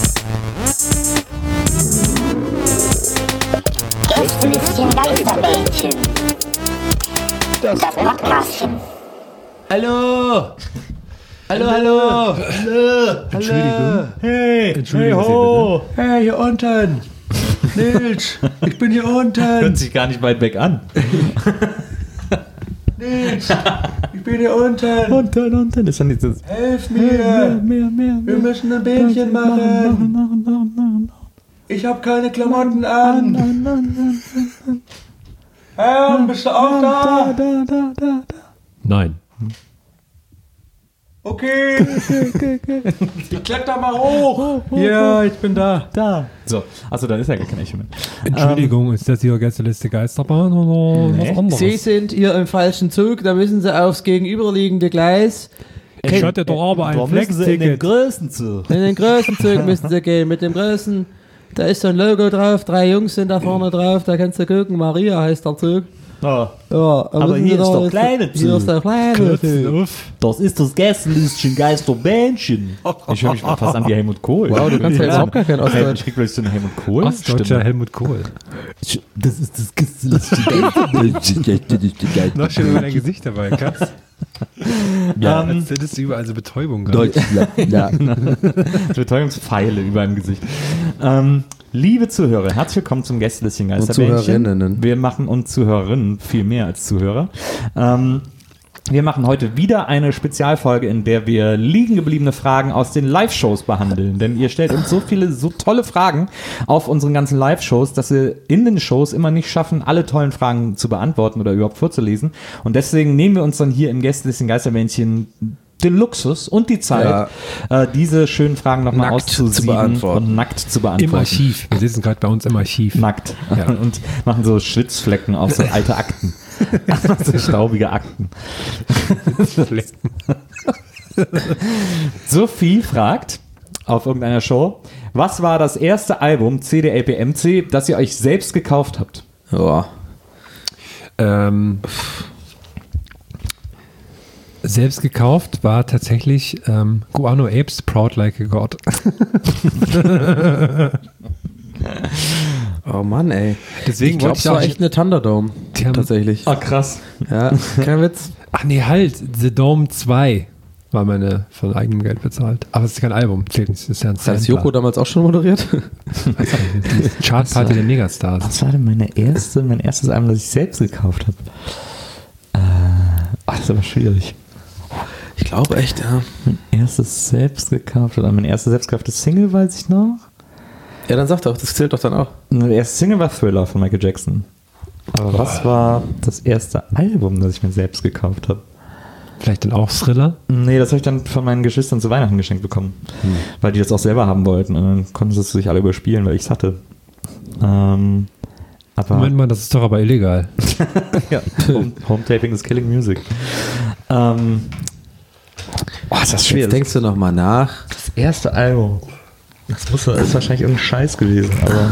Gästelistchen Geisterbällchen. Das Podcastchen. Hallo! Hallo! Entschuldigung. Hey! Entschuldigung, hey ho! Sie Hey, hier unten! Nils! Ich bin hier unten! Hört sich gar nicht weit weg an. Nils! Ich bin hier unten! Unten. Ist dann nicht das. Helf mir! Mehr. Wir müssen ein Bähnchen machen! Ich hab keine Klamotten an! Herr, bist du auch da? Nein. Okay! Ich kletter mal hoch! Ja, ich bin da. So, achso, dann ist ja gar kein Echo mehr. Entschuldigung, ist das hier Gästeliste Geisterbahn oder Nee. was anderes? Sie sind hier im falschen Zug, da müssen Sie aufs gegenüberliegende Gleis. Ich hatte doch aber ein Flex-Ticket. größten Zug. In den größten Zug müssen Sie gehen. Mit dem größten, da ist so ein Logo drauf, 3 Jungs sind da vorne drauf, da kannst du gucken, Maria heißt der Zug. Oh, Ja, aber müssen hier Sie ist da- der kleine Hier Zug. ist der kleine Klotzen Zug. auf. das ist das Gästelistchen Geisterbähnchen. Ich höre mich fast an wie Helmut Kohl. Wow, du kannst ja überhaupt gar kein Ostdeutsch. Ich krieg gleich so eine Helmut Kohl. Ostdeutscher Helmut Kohl. Das ist das Gästelistchen. Noch schön über dein Gesicht dabei, Katz. Ja, Als hättest du überall so Betäubung gehabt. ja. Betäubungspfeile über dem Gesicht. Liebe Zuhörer, herzlich willkommen zum Gästelistchen Geisterbähnchen. Zuhörerinnen. Wir machen uns Zuhörerinnen viel mehr als Zuhörer. Wir machen heute wieder eine Spezialfolge, in der wir liegen gebliebene Fragen aus den Live-Shows behandeln. Denn ihr stellt uns so viele, so tolle Fragen auf unseren ganzen Live-Shows, dass wir in den Shows immer nicht schaffen, alle tollen Fragen zu beantworten oder überhaupt vorzulesen. Und deswegen nehmen wir uns dann hier im Gästelistchen Geisterbähnchen den Luxus und die Zeit, diese schönen Fragen nochmal Nackt zu auszusieben beantworten. und nackt zu beantworten. Im Archiv. Wir sitzen gerade bei uns im Archiv. Nackt. Ja. Und machen so Schwitzflecken auf so alte Akten. So staubige Akten. Sophie fragt auf irgendeiner Show, was war das erste Album CDLPMC, das ihr euch selbst gekauft habt? Ja. Selbst gekauft war tatsächlich Guano Apes Proud Like a God. Oh Mann, ey. Deswegen Ich glaube, wollte es ich war auch echt eine Thunderdome. Die haben- Tatsächlich. Ah, krass. Ja, kein Witz. Ach nee, halt. The Dome 2 war meine von eigenem Geld bezahlt. Aber es ist kein Album. Zählt nicht. Das ist ja ein Hat das Sampler. Joko damals auch schon moderiert? Chartparty der Megastars. Was war denn mein erstes Album, das ich selbst gekauft habe? Das ist aber schwierig. Ich glaube echt, ja. Mein erstes selbst gekauft oder mein erstes selbst gekauftes Single, weiß ich noch. Ja, dann sag doch, das zählt doch dann auch. Der erste Single war Thriller von Michael Jackson. Aber was war das erste Album, das ich mir selbst gekauft habe? Vielleicht dann auch Thriller. Nee, das habe ich dann von meinen Geschwistern zu Weihnachten geschenkt bekommen. Weil die das auch selber haben wollten. Und dann konnten sie es sich alle überspielen, weil ich es hatte. Aber Moment mal, das ist doch aber illegal. ja, Home-Taping is killing music. Ist das schwer. Jetzt denkst du nochmal nach. Das erste Album. Das ist wahrscheinlich irgendein Scheiß gewesen, aber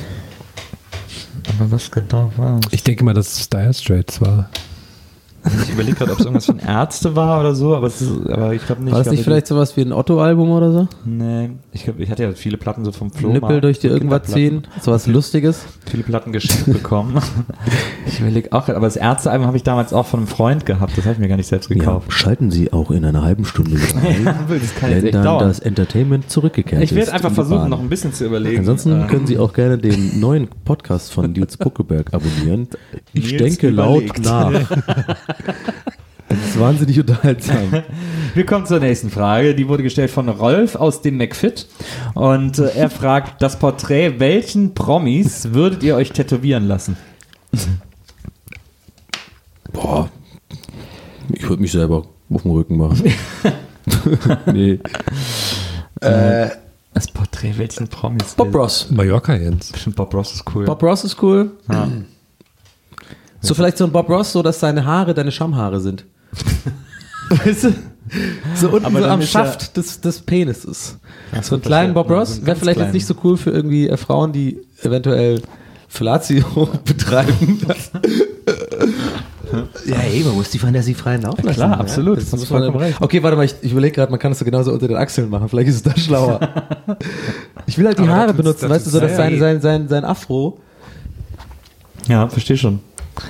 was genau war es? Ich denke mal, dass es Dire Straits war. Ich überlege gerade, ob es irgendwas von Ärzte war oder so, aber ich glaube nicht. War das nicht vielleicht sowas wie ein Otto-Album oder so? Nee, ich hatte ja viele Platten so vom Flo. Nippel durch die irgendwas ziehen? Sowas Lustiges? Viele Platten geschenkt bekommen. Ich überlege auch, aber das Ärzte-Album habe ich damals auch von einem Freund gehabt, das habe ich mir gar nicht selbst gekauft. Schalten Sie auch in einer halben Stunde mit ein, Das kann jetzt wenn echt dann dauern. das Entertainment zurückgekehrt ist. Ich werde einfach in die versuchen, Bahn. noch ein bisschen zu überlegen. Ansonsten können Sie auch gerne den neuen Podcast von Nils Buckeberg abonnieren. Ich Nils denke überlegt. laut nach. Das ist wahnsinnig unterhaltsam. Wir kommen zur nächsten Frage. Die wurde gestellt von Rolf aus dem McFit. Und er fragt, das Porträt, welchen Promis würdet ihr euch tätowieren lassen? Boah, ich würde mich selber auf den Rücken machen. Nee. Das Porträt, welchen Promis? Bob Ross. Mallorca, Jens. Bestimmt Bob Ross ist cool. Bob Ross ist cool. Ja. So vielleicht so ein Bob Ross, so dass seine Haare deine Schamhaare sind. Weißt du? So unten Aber so dann am ist Schaft des Penises. Ach So einen das kleinen wär- Bob Ross so einen wäre ganz vielleicht kleinen. jetzt nicht so cool für irgendwie Frauen, die eventuell Fellatio betreiben. Ja, ey, man muss die Fantasie freien Lauf lassen. Klar, absolut. Das muss man okay, warte mal, ich überlege gerade, man kann das so genauso unter den Achseln machen. Vielleicht ist es da schlauer. Ich will halt die Aber Haare das- benutzen, das weißt du, ist so dass sehr- sein Afro. Ja, verstehe schon.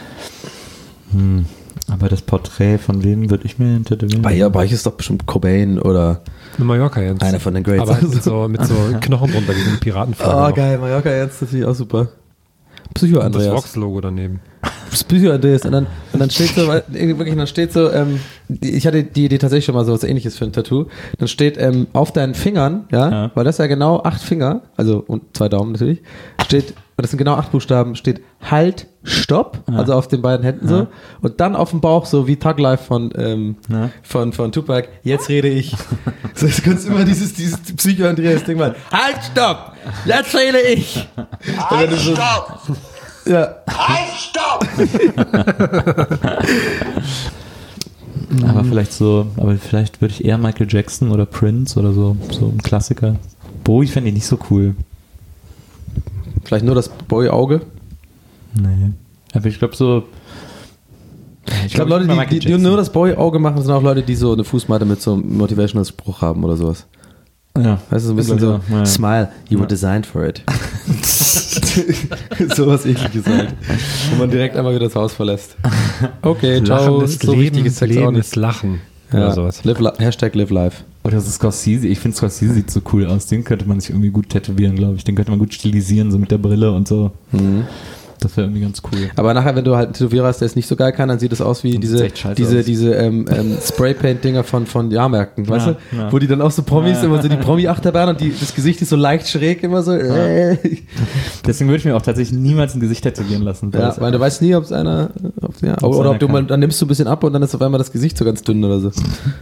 Aber das Porträt von wem würde ich mir tätowieren? Bei euch ist doch bestimmt Cobain oder Mit Mallorca jetzt. einer von den Greats. Aber mit so Knochen drunter, wie so eine Piratenflagge. Oh, noch. geil, Mallorca jetzt, das finde ich auch super. Psycho Und das Andreas. Vox-Logo daneben. Psycho Andreas. Und dann steht so, wirklich, dann steht so, ich hatte die Idee tatsächlich schon mal so was Ähnliches für ein Tattoo. Dann steht auf deinen Fingern, ja, weil das ja genau 8 Finger, also und 2 Daumen natürlich, steht, das sind genau 8 Buchstaben, steht Halt, Stopp, also auf den beiden Händen so. Und dann auf dem Bauch so wie Tug Life von Tupac, jetzt rede ich. So, du kannst immer dieses Psycho Andreas Ding machen. Halt, Stopp, jetzt rede ich. Halt, stopp! Ja. Halt, stopp! Aber vielleicht würde ich eher Michael Jackson oder Prince oder so ein Klassiker. Bowie fände ich nicht so cool. Vielleicht nur das Bowie-Auge. Nee. Aber ich glaube so. Ich glaube, Leute, die nur das Bowie-Auge machen, sind auch Leute, die so eine Fußmatte mit so einem Motivational-Spruch haben oder sowas. Ja. Weißt du, so ein bisschen so, Ja. Smile, you were designed for it. Sowas Ekliges halt. Wo man direkt einmal wieder das Haus verlässt. Okay, ciao. Lachendes So wichtig ist Sex auch Leben nicht. ist Lachen. Ja. Oder sowas. Hashtag live life. Oder so Scorsese. Ich finde Scorsese sieht so cool aus. Den könnte man sich irgendwie gut tätowieren, glaube ich. Den könnte man gut stilisieren, so mit der Brille und so. Das wäre irgendwie ganz cool. Aber nachher, wenn du halt einen Tätowierer hast, der es nicht so geil kann, dann sieht es aus wie Das sieht echt scheiße diese Spraypaint-Dinger von Jahrmärkten, weißt du? ja. Wo die dann auch so Promis, immer so die Promi-Achterbahn und das Gesicht ist so leicht schräg, immer so. Deswegen würde ich mir auch tatsächlich niemals ein Gesicht tätowieren lassen. Ja, weil du weißt nie, ob es einer, oder ob du mal, dann nimmst du ein bisschen ab und dann ist auf einmal das Gesicht so ganz dünn oder so.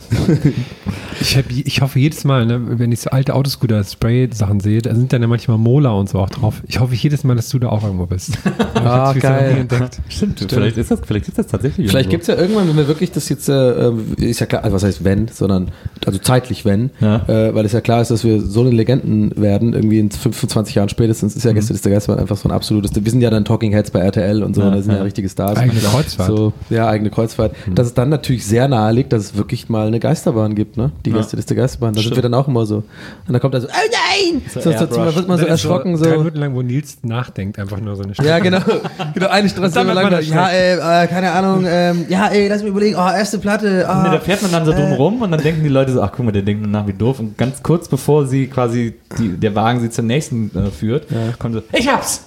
Ich hoffe jedes Mal, ne, wenn ich so alte Autoscooter-Spray-Sachen sehe, da sind dann ja manchmal Mola und so auch drauf. Ich hoffe jedes Mal, dass du da auch irgendwo bist. Ah, geil. Stimmt. Vielleicht ist das tatsächlich. Vielleicht irgendwo. gibt es ja irgendwann, wenn wir wirklich das jetzt, ist ja klar, also was heißt wenn, sondern, also zeitlich wenn, weil es ja klar ist, dass wir so eine Legenden werden, irgendwie in 25 Jahren spätestens, ist ja Gäste des Geistes einfach so ein absolutes, wir sind ja dann Talking Heads bei RTL und so, da sind ja richtige Stars. Eigene Kreuzfahrt. So, ja, eigene Kreuzfahrt. Dass es dann natürlich sehr nahe liegt, dass es wirklich mal eine Geisterbahn gibt, ne? Die Gäste des Geisterbahn. Da sind wir dann auch immer so. Und dann kommt da so, oh nein! So wird man so erschrocken, so. 3 Minuten lang, wo Nils nachdenkt, einfach nur so eine Ja, genau. Eine Straße Dann immer wird man lang. das Ja, keine Ahnung. Lass mich überlegen. Oh, erste Platte. Nee, da fährt man dann so dumm rum und dann denken die Leute so, ach guck mal, der denkt nach wie doof. Und ganz kurz bevor sie quasi der Wagen sie zum nächsten führt, kommt so, ich hab's!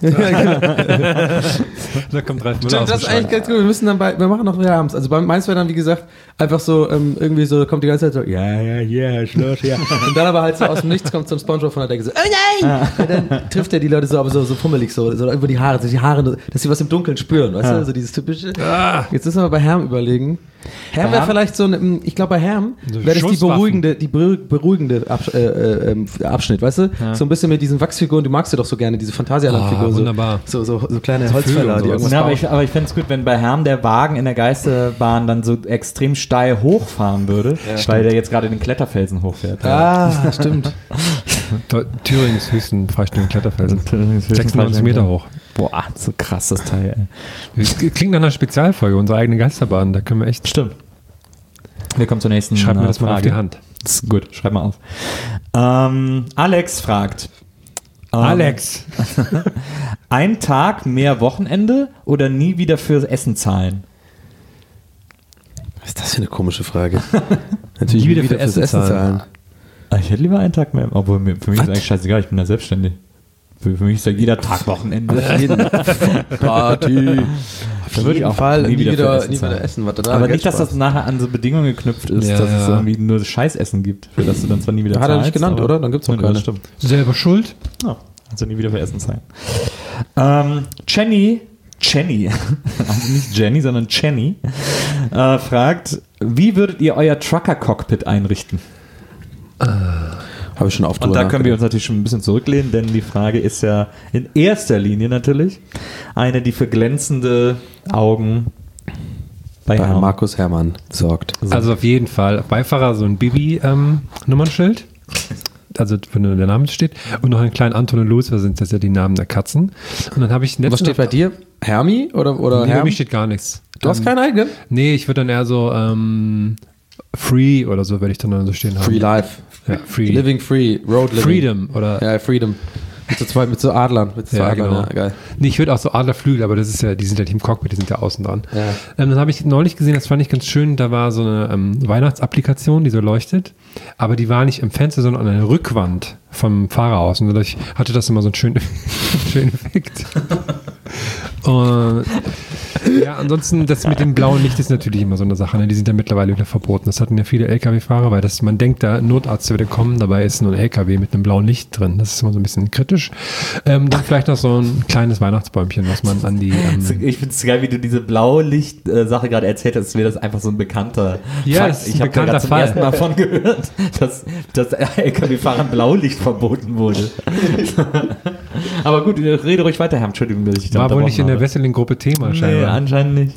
Da kommt Ralf Müller aus Das dem ist eigentlich Schrank. ganz gut. Wir machen noch wieder abends. Also bei meins wäre dann, wie gesagt, einfach so, irgendwie so, kommt die ganze Zeit so, ja, Schluss, ja. Und dann aber halt so aus dem Nichts kommt so ein Spongebob von der Decke so, oh nein! Und dann trifft er die Leute so, aber so fummelig so über die Haare, dass sie was im Dunkeln spüren, weißt du? So dieses typische. Jetzt müssen wir bei Herm überlegen. Herm wäre vielleicht so ein, ich glaube bei Herm So wäre das Schusswaffen. die beruhigende Abschnitt, weißt du? So ein bisschen mit diesen Wachsfiguren, du magst ja doch so gerne, diese Phantasialand-Figuren. wunderbar. So kleine Holzfäller, und die sowas. irgendwas Ja, bauen. aber ich fände es gut, wenn bei Herrn der Wagen in der Geisterbahn dann so extrem steil hochfahren würde, weil der jetzt gerade den Kletterfelsen hochfährt. Ah, stimmt. Thürings höchsten freistehenden Kletterfelsen. 96 Meter hoch. Boah, so krass das Teil, ey. Das klingt nach einer Spezialfolge, unsere eigene Geisterbahn. Da können wir echt. Stimmt. Wir kommen zur nächsten Schreib mir das mal auf Frage. die Hand. Das ist gut, schreib mal auf. Alex fragt. Alex. Ein Tag mehr Wochenende oder nie wieder fürs Essen zahlen? Was ist das für eine komische Frage? Natürlich Nie wieder wieder für fürs Essen zahlen. Ich hätte lieber einen Tag mehr, obwohl für mich ist eigentlich scheißegal, ich bin da selbstständig. Für mich ist ja jeder Tag Wochenende. Party. Da würde ich auch nie wieder für Essen nie zahlen. wieder essen. Was da Aber Geld nicht, dass das spart. nachher an so Bedingungen geknüpft ist, Ja, dass es ja. irgendwie nur Scheißessen gibt, für das du dann zwar nie wieder Hat er nicht zahlst, genannt, aber- oder? Dann gibt's auch Ja, keine. das stimmt. Selber schuld? Ja, also nie wieder für Essen zahlen. Jenny, also nicht Jenny, sondern Jenny, fragt, wie würdet ihr euer Trucker-Cockpit einrichten? Habe ich schon oft Und drüber da können wir uns nachgedacht. natürlich schon ein bisschen zurücklehnen, denn die Frage ist ja in erster Linie natürlich eine, die für glänzende Augen bei bei Herrn Markus Herrmann sorgt. Also auf jeden Fall. Beifahrer so ein Bibi-Nummernschild. Also wenn der Name steht. Und noch einen kleinen Anton und Louis, das sind das ja die Namen der Katzen. Und dann habe ich Was steht bei dir? Hermi oder Nee, bei Herm? mir steht gar nichts. Du hast keinen eigenen? Nee, ich würde dann eher so Free oder so, werde ich dann so stehen haben. Free Life. Ja, free. Living Free, Road Living. Freedom oder Ja, Freedom. Mit so Adlern. Mit so Ja, Adlern, genau. ja, geil. Nee, ich würde auch so Adlerflügel, aber das ist ja, die sind ja nicht im Cockpit, die sind ja außen dran. Ja. Dann habe ich neulich gesehen, das fand ich ganz schön, da war so eine Weihnachtsapplikation, die so leuchtet, aber die war nicht im Fenster, sondern an der Rückwand vom Fahrerhaus und dadurch hatte das immer so einen schönen Effekt. Und ja, ansonsten, das mit dem blauen Licht ist natürlich immer so eine Sache, ne? Die sind ja mittlerweile wieder verboten. Das hatten ja viele LKW-Fahrer, weil man denkt, da Notarzt würde kommen, dabei ist nur ein LKW mit einem blauen Licht drin. Das ist immer so ein bisschen kritisch. Dann vielleicht noch so ein kleines Weihnachtsbäumchen, was man an die... Ich finde es geil, wie du diese Blaulicht-Sache gerade erzählt hast, wäre das einfach so ein bekannter Ja, Fakt. das ist ein Ich habe da bekannter gerade zum Fall. ersten Mal von gehört, dass LKW-Fahrern Blaulicht verboten wurde. Aber gut, rede ruhig weiter, Herr. Entschuldigung, dass ich da war wohl nicht in der habe. Wesseling-Gruppe Thema, Nee, scheinbar. anscheinend nicht.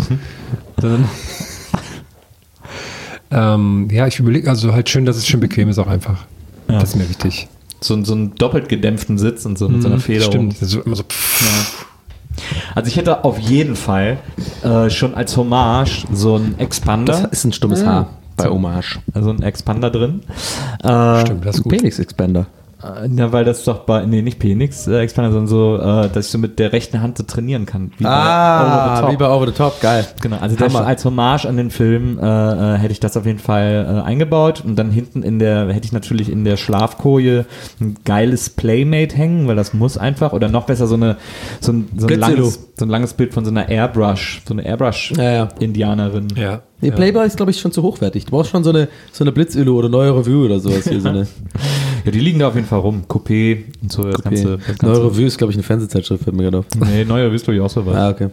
Sondern, ja, ich überlege, also halt schön, dass es schön bequem ist auch einfach. Ja. Das ist mir wichtig. So einen doppelt gedämpften Sitz und so mit so einer Federung. Stimmt, das ist so immer so Also ich hätte auf jeden Fall schon als Hommage so einen Expander. Das ist ein stummes Haar bei Hommage. Also ein Expander drin. stimmt, das ist gut. Penix-Expander. Ja, weil das doch nicht Penix Expander, sondern so, dass ich so mit der rechten Hand so trainieren kann. Wie wie bei Over the Top, geil. Genau, also das Hammer. als Hommage an den Film hätte ich das auf jeden Fall eingebaut und dann hinten hätte ich natürlich in der Schlafkoje ein geiles Playmate hängen, weil das muss einfach, oder noch besser so ein langes Bild von so einer Airbrush-Indianerin. Ja. Nee, Playboy ist, glaube ich, schon zu hochwertig. Du brauchst schon so eine Blitzölu oder neue Revue oder sowas. Hier, so eine Ja, die liegen da auf jeden Fall rum. Coupé und so. Das ganze neue Revue ist, glaube ich, eine Fernsehzeitschrift, fällt mir gerade auf. Nee, neue Revue ist, glaube ich, auch so was. Ah, okay.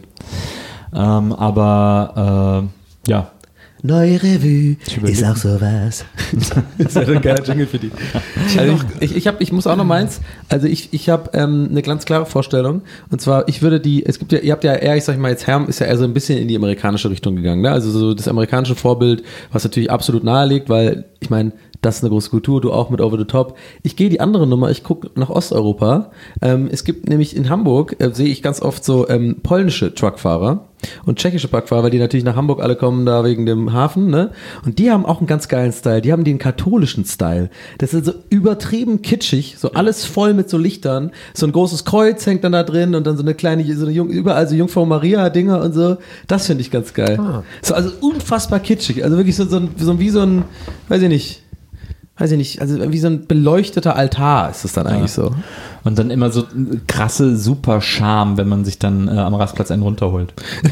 Ja. Neue Revue ist auch sowas. Das ist ein geiler Jingle für die. Also ich muss auch noch meins. Also ich habe eine ganz klare Vorstellung. Und zwar, ihr habt ja eher, ich sag mal jetzt, Herm ist ja eher so ein bisschen in die amerikanische Richtung gegangen. Ne? Also so das amerikanische Vorbild, was natürlich absolut nahe liegt, weil ich meine, das ist eine große Kultur, du auch mit Over the Top. Ich gehe die andere Nummer, ich gucke nach Osteuropa. Es gibt nämlich in Hamburg, sehe ich ganz oft so polnische Truckfahrer und tschechische Truckfahrer, weil die natürlich nach Hamburg alle kommen, da wegen dem Hafen, ne? Und die haben auch einen ganz geilen Style. Die haben den katholischen Style. Das ist so übertrieben kitschig, so alles voll mit so Lichtern. So ein großes Kreuz hängt dann da drin und dann so eine kleine, überall so Jungfrau Maria-Dinger und so. Das finde ich ganz geil. So, also unfassbar kitschig. Also wirklich so wie so ein, weiß ich nicht, also wie so ein beleuchteter Altar ist es dann eigentlich so. Und dann immer so krasse super Charme, wenn man sich dann am Rastplatz einen runterholt.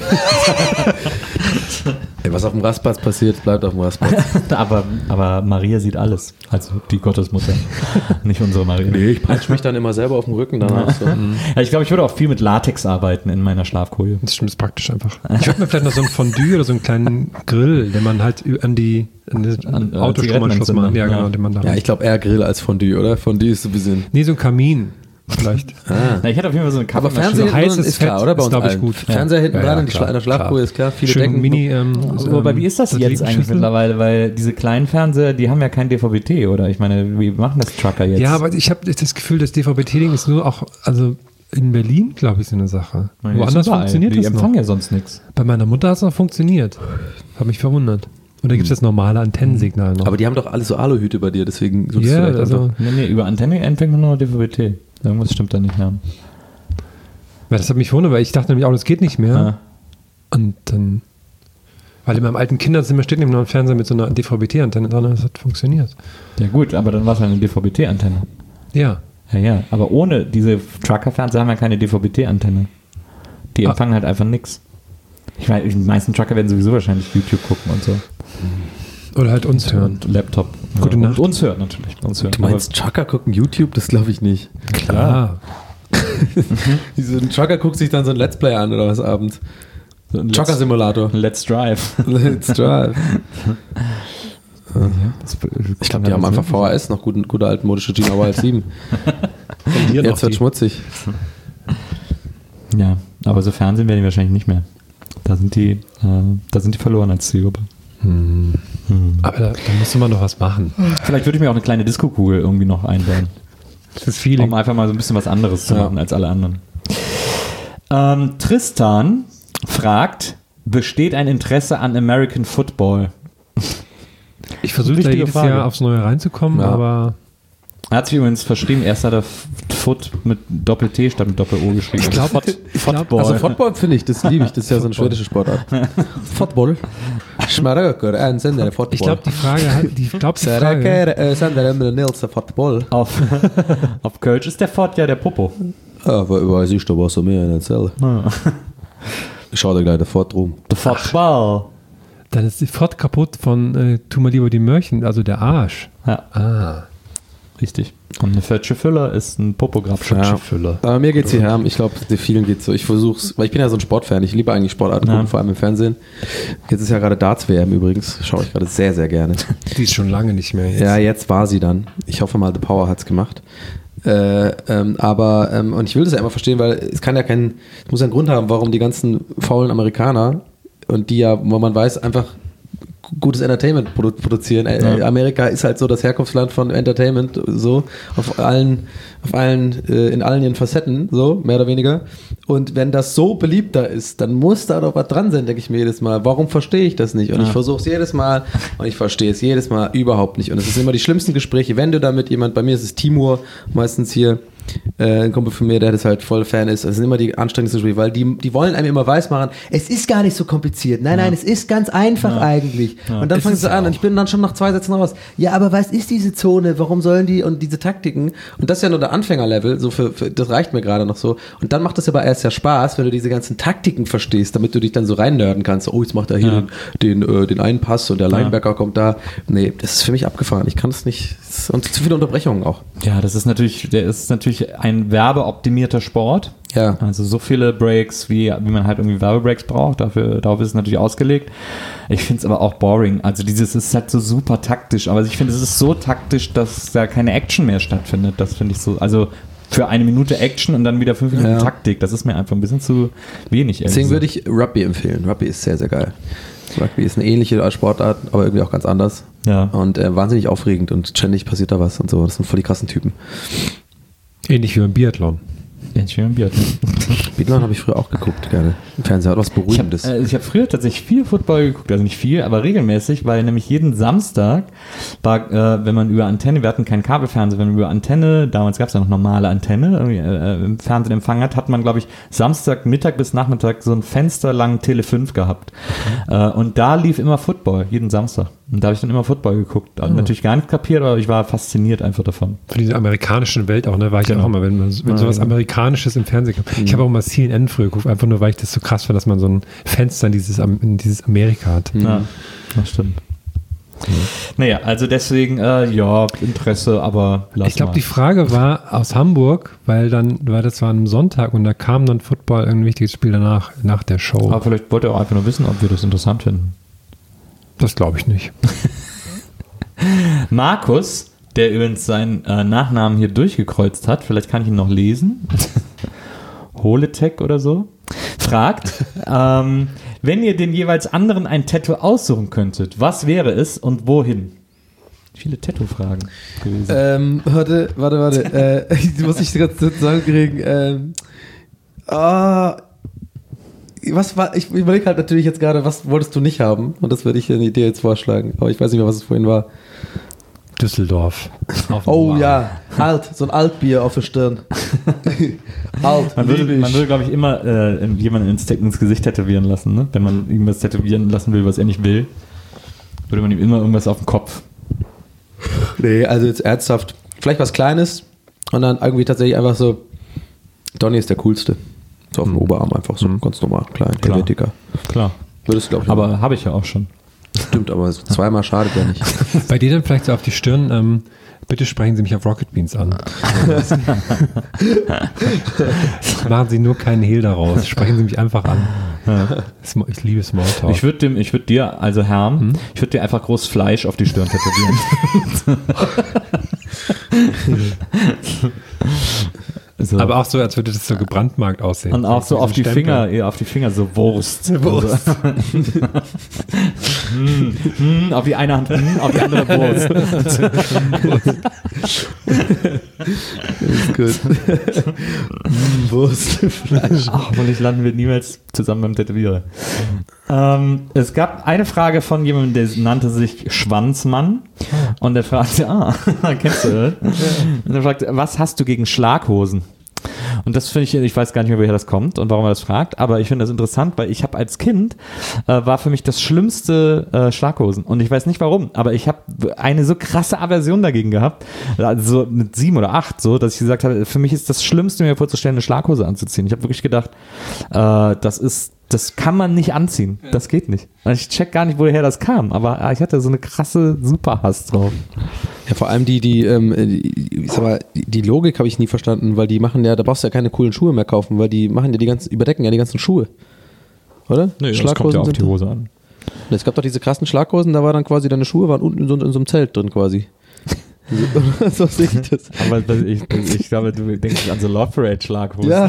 Ey, was auf dem Rastplatz passiert, bleibt auf dem Rastplatz. aber Maria sieht alles. Also die Gottesmutter. Nicht unsere Maria. Nee, ich peitsche mich dann immer selber auf dem Rücken danach. So. Ja, ich glaube, ich würde auch viel mit Latex arbeiten in meiner Schlafkoje. Das stimmt, ist praktisch einfach. Ich würde mir vielleicht noch so ein Fondue oder so einen kleinen Grill, den man halt an den Autostromanschluss machen. Ja, genau, den man da. Ja, ich glaube eher Grill als Fondue, oder? Fondue ist so ein bisschen... Nee, so ein Kamin vielleicht. Na, ich hätte auf jeden Fall so eine Aber Kaffeemaschine. Fernseher so hinten heißes ist klar, Fett oder? Bei ist, uns glaub ich, allen. gut. Fernseher hinten Ja, dran, ja, in klar, der Schlafkoje ist klar. Viele Schön Decken. Mini. Wobei, wie ist das jetzt eigentlich mittlerweile? Weil diese kleinen Fernseher, die haben ja kein DVB-T, oder? Ich meine, wie machen das Trucker jetzt? Ja, aber ich habe das Gefühl, das DVB-T-Ding ist nur auch, also in Berlin, glaube ich, so eine Sache. Meine, Woanders überall. funktioniert die das empfangen noch. ja sonst nichts. Bei meiner Mutter hat es noch funktioniert. Hat mich verwundert. Und da gibt es das normale Antennensignal noch. Aber die haben doch alle so Aluhüte bei dir, deswegen... ja, vielleicht also, einfach- Nee, über Antenne empfängt man nur DVB-T. Irgendwas stimmt da nicht mehr. ja, das hat mich verwundert, weil ich dachte nämlich auch, das geht nicht mehr. Ja. Und dann, weil in meinem alten Kinderzimmer steht nämlich noch ein Fernseher mit so einer DVB-T-Antenne dran, das hat funktioniert. Ja gut, aber dann war es ja eine DVB-T-Antenne. Ja. Ja, aber ohne diese Trucker-Fernseher haben ja keine DVB-T-Antenne. Die empfangen halt einfach nichts. Ich meine, die meisten Trucker werden sowieso wahrscheinlich YouTube gucken und so. Oder halt uns hören. Und Laptop. Gute und Nacht. uns hören natürlich. Uns hören. Du meinst, Trucker gucken YouTube? Das glaube ich nicht. Klar. So ein Trucker guckt sich dann so ein Let's Play an oder was abends. So ein Trucker-Simulator. Let's Drive. Let's Drive. Ich glaube, die haben einfach VHS, noch gute altmodische Gina Wild 7. Hier Jetzt wird schmutzig. Ja, aber so Fernsehen werden die wahrscheinlich nicht mehr. Da sind die verloren als Zielgruppe. Aber da musste man doch was machen. Vielleicht würde ich mir auch eine kleine Disco-Kugel irgendwie noch einbauen. Das Feeling. Um einfach mal so ein bisschen was anderes zu machen als alle anderen. Tristan fragt, besteht ein Interesse an American Football? Ich versuche da jedes Jahr aufs Neue reinzukommen, aber... Er hat sich übrigens verschrieben, erst hat er Foot mit Doppel-T statt mit Doppel-O geschrieben. Ich glaube, Also Football finde ich, das liebe ich. Das ist ja so eine schwedische Sportart. Football. Schmaröker, ein Sender, Football. ich glaube, die Frage... Sender, Nils, Football. Auf Kölsch ist der Fott ja der Popo. Ja, weiß ich doch, was so mehr erzählen. Ich schaue dir gleich der Fort rum. Der Football. Dann ist die Fort kaputt von Tu mal lieber die Mörchen, also der Arsch. Ja. Ah. Richtig. Und eine Fötsche Füller ist ein Popograph. Füller. Aber mir geht's hierher. Ich glaube, den vielen geht's so. Ich versuch's, weil ich bin ja so ein Sportfan. Ich liebe eigentlich Sportarten, gucken, vor allem im Fernsehen. Jetzt ist ja gerade Darts-WM übrigens. Schaue ich gerade sehr, sehr gerne. Die ist schon lange nicht mehr jetzt. Ja, jetzt war sie dann. Ich hoffe mal, The Power hat's gemacht. Und ich will das ja immer verstehen, weil es muss ja einen Grund haben, warum die ganzen faulen Amerikaner und die ja, wo man weiß, einfach gutes Entertainment produzieren. Amerika ist halt so das Herkunftsland von Entertainment, so in allen ihren Facetten, so mehr oder weniger. Und wenn das so beliebter ist, dann muss da doch was dran sein, denke ich mir jedes Mal. Warum verstehe ich das nicht? Und ich versuche es jedes Mal und ich verstehe es jedes Mal überhaupt nicht. Und es sind immer die schlimmsten Gespräche, wenn du da mit jemand, bei mir ist es Timur, meistens hier, ein Kumpel von mir, der das halt voll Fan ist. Das sind immer die anstrengendsten Spiele, weil die wollen einem immer weismachen, es ist gar nicht so kompliziert. Nein, es ist ganz einfach eigentlich. Und dann fangen sie an und ich bin dann schon nach 2 Sätzen raus. Ja, aber was ist diese Zone? Warum sollen die und diese Taktiken? Und das ist ja nur der Anfängerlevel, so das reicht mir gerade noch so. Und dann macht es aber erst ja Spaß, wenn du diese ganzen Taktiken verstehst, damit du dich dann so reinnörden kannst. Oh, jetzt macht er hier den einen Pass und der Linebacker kommt da. Nee, das ist für mich abgefahren. Ich kann es nicht. Und zu viele Unterbrechungen auch. Ja, der ist natürlich ein werbeoptimierter Sport. Ja. Also so viele Breaks, wie man halt irgendwie Werbebreaks braucht. Darauf ist es natürlich ausgelegt. Ich finde es aber auch boring. Also dieses ist halt so super taktisch. Aber ich finde, es ist so taktisch, dass da keine Action mehr stattfindet. Das finde ich so, also für 1 Minute Action und dann wieder 5 Minuten Taktik. Das ist mir einfach ein bisschen zu wenig. Deswegen würde ich Rugby empfehlen. Rugby ist sehr, sehr geil. Rugby ist eine ähnliche Sportart, aber irgendwie auch ganz anders. Ja. Und wahnsinnig aufregend und ständig passiert da was und so. Das sind voll die krassen Typen. Ähnlich wie beim Biathlon. Biathlon habe ich früher auch geguckt, gerne. Im Fernseher hat was Beruhigendes. Ich habe früher tatsächlich viel Football geguckt, also nicht viel, aber regelmäßig, weil nämlich jeden Samstag war, wenn man über Antenne, wir hatten keinen Kabelfernseher, wenn man über Antenne, damals gab es ja noch normale Antenne, im Fernsehen empfangen hat man, glaube ich, Samstag, Mittag bis Nachmittag so ein fensterlangen Tele 5 gehabt. Und da lief immer Football, jeden Samstag. Und da habe ich dann immer Football geguckt. Natürlich gar nicht kapiert, aber ich war fasziniert einfach davon. Von dieser amerikanischen Welt auch, ne, war ich ja auch immer, wenn sowas Amerikanisches im Fernsehen kam. Ich habe auch mal CNN früher geguckt, einfach nur, weil ich das so krass fand, dass man so ein Fenster in dieses Amerika hat. Ja, das stimmt. Naja, also deswegen, Interesse, aber ich glaube, die Frage war aus Hamburg, weil das war am Sonntag und da kam dann Football, ein wichtiges Spiel danach, nach der Show. Aber vielleicht wollte er auch einfach nur wissen, ob wir das interessant finden. Das glaube ich nicht. Markus, der übrigens seinen Nachnamen hier durchgekreuzt hat, vielleicht kann ich ihn noch lesen, Holetech oder so, fragt, wenn ihr den jeweils anderen ein Tattoo aussuchen könntet, was wäre es und wohin? Viele Tattoo-Fragen gewesen. Warte. Die muss ich ganz zusammenkriegen. Ich überlege halt natürlich jetzt gerade, was wolltest du nicht haben? Und das würde ich dir jetzt vorschlagen. Aber ich weiß nicht mehr, was es vorhin war. Düsseldorf. Oh ja, so ein Altbier auf der Stirn. Man würde, glaube ich, immer jemanden ins Gesicht tätowieren lassen, ne? Wenn man irgendwas tätowieren lassen will, was er nicht will, würde man ihm immer irgendwas auf den Kopf. Nee, also jetzt ernsthaft. Vielleicht was Kleines und dann irgendwie tatsächlich einfach so, Donny ist der Coolste. So auf dem Oberarm einfach so, ganz normal, klein, Helvetiker. Klar. Würdest du, glaube ich, aber habe ich ja auch schon. Stimmt, aber so zweimal schadet ja nicht. Bei dir dann vielleicht so auf die Stirn, bitte sprechen Sie mich auf Rocket Beans an. Machen Sie nur keinen Hehl daraus. Sprechen Sie mich einfach an. Ich liebe Smalltalk. Ich würde dir, also Herm, ich würde dir einfach groß Fleisch auf die Stirn tätowieren. So. Aber auch so, als würde das so gebrandmarkt aussehen. Und auch so auf die Finger so Wurst. Auf die eine Hand, auf die andere Brust. Ist gut. Wurstfleisch. Ach, hoffentlich landen wir niemals zusammen beim Tätowierer. Es gab eine Frage von jemandem, der nannte sich Schwanzmann und der fragte, kennst du das? Und er fragte, was hast du gegen Schlaghosen? Und das finde ich weiß gar nicht mehr, woher das kommt und warum er das fragt, aber ich finde das interessant, weil ich habe als Kind, war für mich das Schlimmste Schlaghosen und ich weiß nicht warum, aber ich habe eine so krasse Aversion dagegen gehabt, also mit 7 oder 8 so, dass ich gesagt habe, für mich ist das Schlimmste, mir vorzustellen, eine Schlaghose anzuziehen. Ich habe wirklich gedacht, das kann man nicht anziehen. Das geht nicht. Und ich check gar nicht, woher das kam, aber ich hatte so eine krasse Superhass drauf. Ja, vor allem ich sag mal, die Logik habe ich nie verstanden, weil die machen ja, da brauchst du ja keine coolen Schuhe mehr kaufen, weil die machen ja überdecken ja die ganzen Schuhe. Oder? Nee, das kommt ja auf die Hose an. Es gab doch diese krassen Schlaghosen, da war dann quasi, deine Schuhe waren unten in so einem Zelt drin quasi. So sehe ich das. Aber ich glaube, du denkst an so Love Parade Schlaghosen. Ja.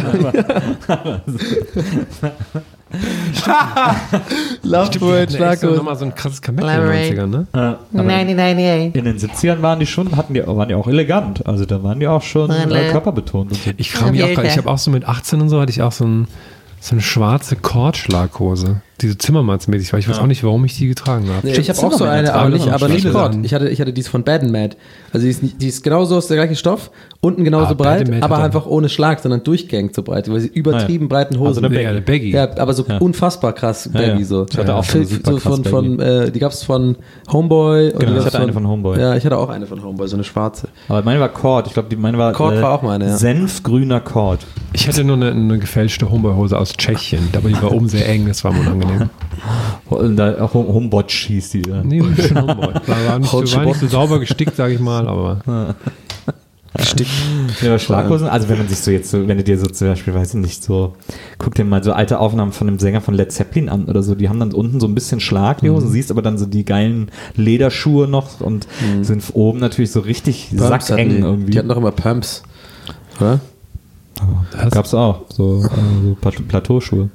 Love Parade Schlaghosen. Nochmal so ein krasses Comeback in den 90ern, ne? In den 70ern waren die auch elegant. Also da waren die auch schon körperbetont. Und so. Ich frage mich auch gerade, ich habe auch so mit 18 und so, hatte ich auch so eine schwarze Kordschlaghose. Diese Zimmermannsmäßig, weil ich weiß auch nicht, warum ich die getragen habe. Nee, ich habe auch so eine, aber nicht Kord. Ich hatte dies von Bad & Mad. Also die ist genauso, ist der gleiche Stoff, unten genauso breit, aber einfach ohne Schlag, sondern durchgängig so breit, weil sie übertrieben breiten Hosen. Also eine Baggy. Ja, aber so unfassbar krass Baggy so. Ich hatte auch so super krass die gab es von Homeboy. Genau, ich hatte eine von Homeboy. Ja, ich hatte auch eine von Homeboy, so eine schwarze. Aber meine war Kord. Ich glaube, meine war Kord war auch meine, ja. Senfgrüner Kord. Ich hatte nur eine gefälschte Homeboy-Hose aus Tschechien, aber die war oben sehr eng, das war unangenehm. Homebotch hieß die. Ja. Nee, schon Homeboy. War nicht so sauber gestickt, sage ich mal, aber gestickt. Ja, Schlaghosen, also wenn du dir so zum Beispiel, weiß ich nicht, so, guck dir mal so alte Aufnahmen von einem Sänger von Led Zeppelin an oder so, die haben dann unten so ein bisschen Schlag, die Hosen, siehst aber dann so die geilen Lederschuhe noch und sind oben natürlich so richtig sackeng irgendwie. Die hatten doch immer Pumps, oder? Gab's auch, so Plateauschuhe.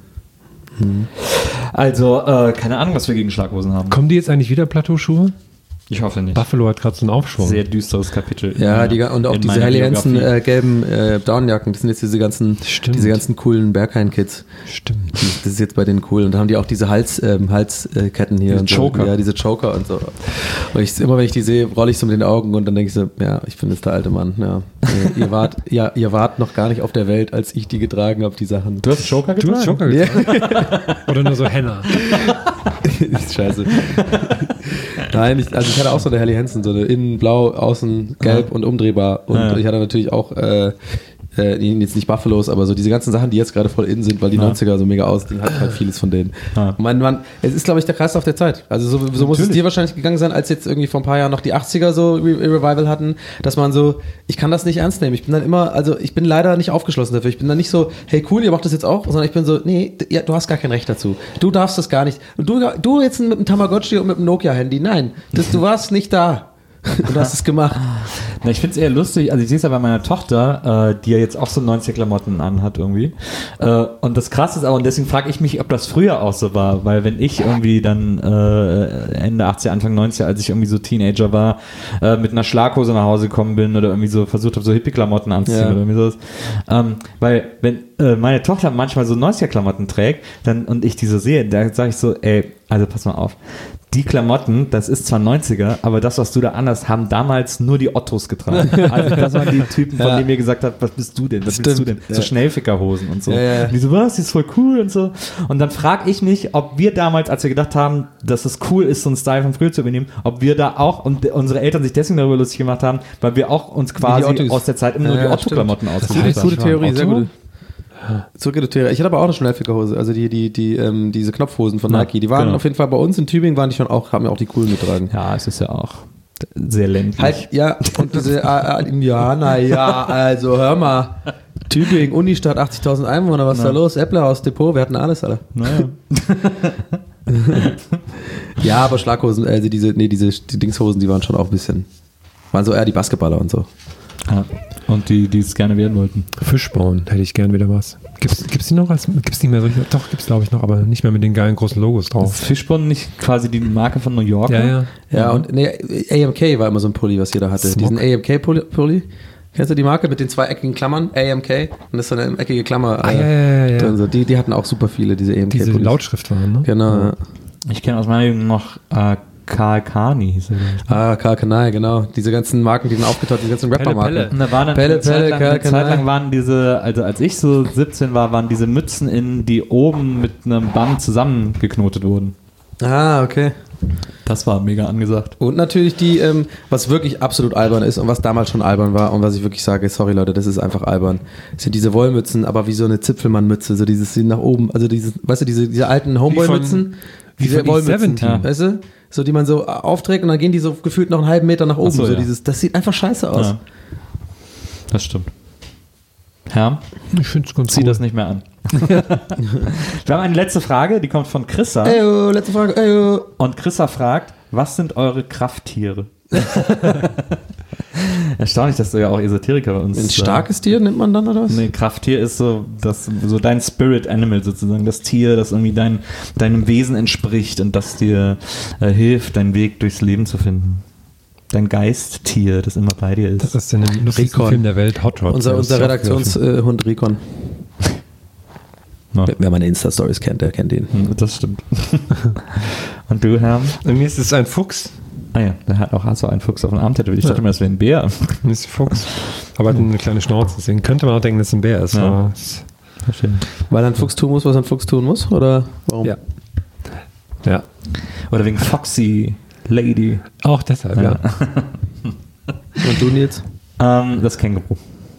Also, keine Ahnung, was wir gegen Schlaghosen haben. Kommen die jetzt eigentlich wieder, Plateauschuhe? Ich hoffe nicht. Buffalo hat gerade so einen Aufschwung. Sehr düsteres Kapitel. Ja, und auch diese Helly Hansen gelben Downjacken, das sind jetzt diese ganzen coolen Berghain-Kids. Stimmt. Das ist jetzt bei denen cool. Und da haben die auch diese Halsketten hier. Diese und Choker. So. Ja, diese Choker und so. Und immer wenn ich die sehe, rolle ich so mit den Augen und dann denke ich so, ja, ich bin jetzt der alte Mann. Ja. Ihr wart noch gar nicht auf der Welt, als ich die getragen habe, die Sachen. Du hast Choker getragen? Du hast Choker getragen? Oder nur so Henna? Ist scheiße. Nein, ich hatte auch so eine Helly Hansen, so eine innen blau, außen gelb und umdrehbar. Und ich hatte natürlich auch, jetzt nicht Buffalos, aber so diese ganzen Sachen, die jetzt gerade voll in sind, weil die 90er so mega ausgehen, hat halt vieles von denen. Es ist, glaube ich, der Kreislauf der Zeit. Also so muss es dir wahrscheinlich gegangen sein, als jetzt irgendwie vor ein paar Jahren noch die 80er so Revival hatten, dass man so, ich kann das nicht ernst nehmen. Ich bin dann immer, also ich bin leider nicht aufgeschlossen dafür. Ich bin dann nicht so, hey cool, ihr macht das jetzt auch, sondern ich bin so, nee, ja, du hast gar kein Recht dazu. Du darfst das gar nicht. Und du jetzt mit dem Tamagotchi und mit dem Nokia-Handy, nein, du warst nicht da. Und du hast es gemacht. Na, ich finde es eher lustig, also ich sehe es ja bei meiner Tochter, die ja jetzt auch so 90er-Klamotten anhat irgendwie. Und das Krasse ist aber, und deswegen frage ich mich, ob das früher auch so war, weil wenn ich irgendwie dann Ende 80er, Anfang 90er, als ich irgendwie so Teenager war, mit einer Schlaghose nach Hause gekommen bin oder irgendwie so versucht habe, so Hippie-Klamotten anzuziehen oder irgendwie sowas. Weil wenn meine Tochter manchmal so 90er-Klamotten trägt dann, und ich die so sehe, da sage ich so, ey, also pass mal auf. Die Klamotten, das ist zwar 90er, aber das, was du da anhast, haben damals nur die Ottos getragen. Also das waren die Typen, von denen mir gesagt hat, was bist du denn? Was bist du denn? So Schnellfickerhosen und so. Ja. Und die so, was, die ist voll cool und so. Und dann frage ich mich, ob wir damals, als wir gedacht haben, dass es cool ist, so einen Style von früher zu übernehmen, ob wir da auch, und unsere Eltern sich deswegen darüber lustig gemacht haben, weil wir auch uns quasi aus der Zeit immer nur die Otto-Klamotten ausgesucht haben. Das ist eine gute Theorie, sehr gut. Zurückgedreht. Ich hatte aber auch eine Schnellfickerhose, also diese Knopfhosen von Nike, die waren auf jeden Fall bei uns in Tübingen, haben ja auch die coolen getragen. Ja, es ist ja auch sehr ländlich. Halt, ja, und diese Indianer, ja, also hör mal, Tübingen, Unistadt, 80.000 Einwohner, was ist da los? Äpplerhaus, Depot, wir hatten alles, Alter. Naja. Ja, aber Schlaghosen, diese Dingshosen, die waren schon auch ein bisschen, waren so eher die Basketballer und so. Ja. Und die es gerne werden wollten. Fishbone hätte ich gern wieder was. Gibt's die noch? Gibt's nicht mehr solche? Doch, gibt's glaube ich noch, aber nicht mehr mit den geilen großen Logos Ist drauf. Fishbone nicht quasi die Marke von New York? Ja. Ja, und AMK war immer so ein Pulli, was jeder hatte. Smog. Diesen AMK-Pulli. Kennst du die Marke mit den 2 eckigen Klammern? AMK. Und das ist so eine eckige Klammer Ja. drin. So. Die hatten auch super viele, diese AMK-Pullis. Diese Lautschrift waren, ne? Genau. Ja. Ich kenne aus meiner Jugend noch Karl Kani hieß er. Karl Kanai, genau. Diese ganzen Marken, die dann aufgetaucht, diese ganzen Rapper-Marken. Pelle. Und da waren dann Pelle, eine Zeit Kanai. lang waren diese, also als ich so 17 war, waren diese Mützen in, die oben mit einem Band zusammengeknotet wurden. Ah, okay. Das war mega angesagt. Und natürlich die, was wirklich absolut albern ist und was damals schon albern war und was ich wirklich sage, sorry Leute, das ist einfach albern, sind diese Wollmützen, aber wie so eine Zipfelmann-Mütze, so dieses nach oben, also dieses, weißt du, diese alten Homeboy-Mützen, diese von Wollmützen, E70. weißt du, so die man so aufträgt und dann gehen die so gefühlt noch einen halben Meter nach oben, so, so ja. dieses, das sieht einfach scheiße aus. Ja. Das stimmt. Herr, Ich finde es ganz zieh cool. das nicht mehr an. Wir haben eine letzte Frage, die kommt von Chrissa. Eyo, letzte Frage, eyo. Und Chrissa fragt, was sind eure Krafttiere? Erstaunlich, dass du ja auch Esoteriker bei uns Ein starkes Tier nimmt man dann, oder was? Nee, Krafttier ist so dein Spirit Animal sozusagen, das Tier, das irgendwie deinem Wesen entspricht und das dir hilft, deinen Weg durchs Leben zu finden. Dein Geisttier, das immer bei dir ist. Das ist in dem lustigsten Recon. Film der Welt, Hot Rod. Unser Das ist Redaktionshund Recon. Ja. Wer meine Insta-Stories kennt, der kennt ihn. Das stimmt. Und du, Herr? Bei mir ist es ein Fuchs. Ah ja, der hat auch so einen Fuchs auf dem Arm tätowiert. Ich dachte mir, das wäre ein Bär. Das ist ein Fuchs. Aber hat eine kleine Schnauze. Deswegen könnte man auch denken, dass es ein Bär ist. Ja. Aber es- Verstehe. Weil ein Fuchs tun muss, was ein Fuchs tun muss, oder warum? Ja. Ja. Oder wegen Foxy Lady. Auch deshalb, ja. Und du, Nils? Das Känguru.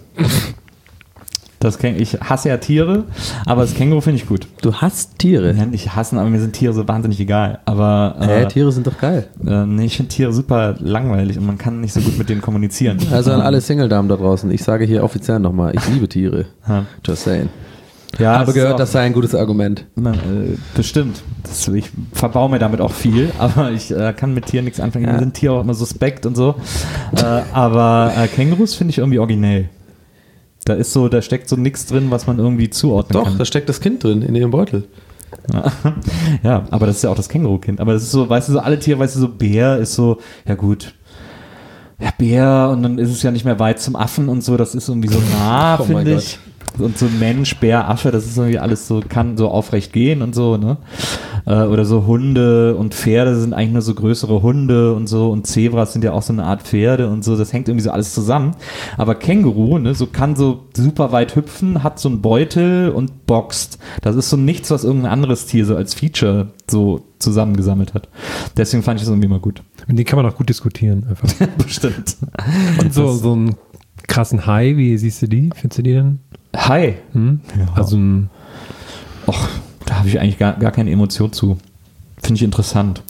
Ich hasse ja Tiere, aber das Känguru finde ich gut. Du hasst Tiere. Ja, nicht hassen, aber mir sind Tiere so wahnsinnig egal. Aber Tiere sind doch geil. nee, ich finde Tiere super langweilig und man kann nicht so gut mit denen kommunizieren. Also an alle Single-Damen da draußen, ich sage hier offiziell nochmal, ich liebe Tiere. Ja. Just saying. Ja, Aber gehört, das sei ein gutes Argument. Bestimmt. Ich verbaue mir damit auch viel, aber ich kann mit Tieren nichts anfangen. Ja. Mir sind Tiere auch immer suspekt und so. Aber Kängurus finde ich irgendwie originell. Da steckt so nichts drin, was man irgendwie zuordnen Doch, kann. da steckt das Kind drin, in ihrem Beutel. Ja, aber das ist ja auch das Kängurukind. Aber das ist so, weißt du, so alle Tiere, weißt du, so Bär ist so, ja gut, ja Bär und dann ist es ja nicht mehr weit zum Affen und so, das ist irgendwie so nah, Oh mein finde ich. Und so Mensch, Bär, Affe, das ist irgendwie alles so, kann so aufrecht gehen und so, ne? Oder so Hunde und Pferde sind eigentlich nur so größere Hunde und so und Zebras sind ja auch so eine Art Pferde und so, das hängt irgendwie so alles zusammen. Aber Känguru, ne, so kann so super weit hüpfen, hat so einen Beutel und boxt. Das ist so nichts, was irgendein anderes Tier so als Feature so zusammengesammelt hat. Deswegen fand ich das irgendwie mal gut. Mit denen kann man auch gut diskutieren. Einfach. Bestimmt. Und so einen krassen Hai, wie siehst du die? Findest du die denn? Hi. Hm? Ja. Also ein Och, da habe ich eigentlich gar keine Emotion zu. Finde ich interessant.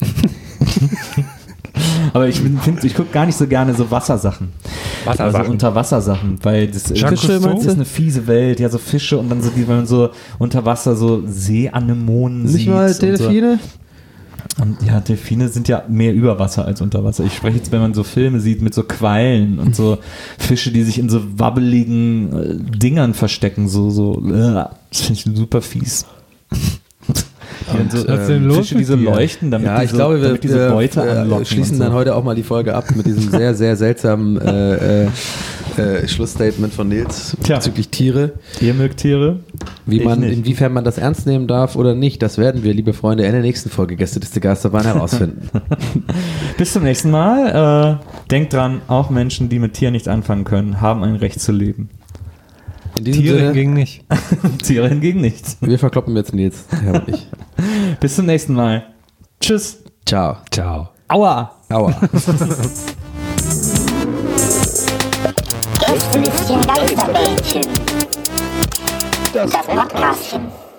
Aber ich gucke gar nicht so gerne so Wassersachen. Also Unterwassersachen, weil das Fische, meinst du? ist eine fiese Welt. Ja, so Fische und dann so, wenn man so unter Wasser so Seeanemonen Nicht sieht. mal und so. Delfine? Und ja, Delfine sind ja mehr über Wasser als unter Wasser. Ich spreche jetzt, wenn man so Filme sieht mit so Quallen und so Fische, die sich in so wabbeligen Dingern verstecken, das finde ich super fies. Und so, was ist denn los Fische, die so mit dir? leuchten, damit Ja, die ich so, glaube, damit diese Beute anlocken. wir schließen und so. dann heute auch mal die Folge ab mit diesem sehr, sehr seltsamen Schlussstatement von Nils Tja. bezüglich Tiere. Ihr mögt Tiere? Ich nicht. Inwiefern man das ernst nehmen darf oder nicht, das werden wir, liebe Freunde, in der nächsten Folge Gästeliste Geisterbahn herausfinden. Bis zum nächsten Mal. Denkt dran, auch Menschen, die mit Tieren nichts anfangen können, haben ein Recht zu leben. In diesem Tiere Sinne, hingegen nicht. Tiere hingegen nicht. wir verkloppen jetzt Nils, Herr und ich. Bis zum nächsten Mal. Tschüss. Ciao. Ciao. Aua. Aua. Gästelistchen Geisterbällchen. Das Podcastchen.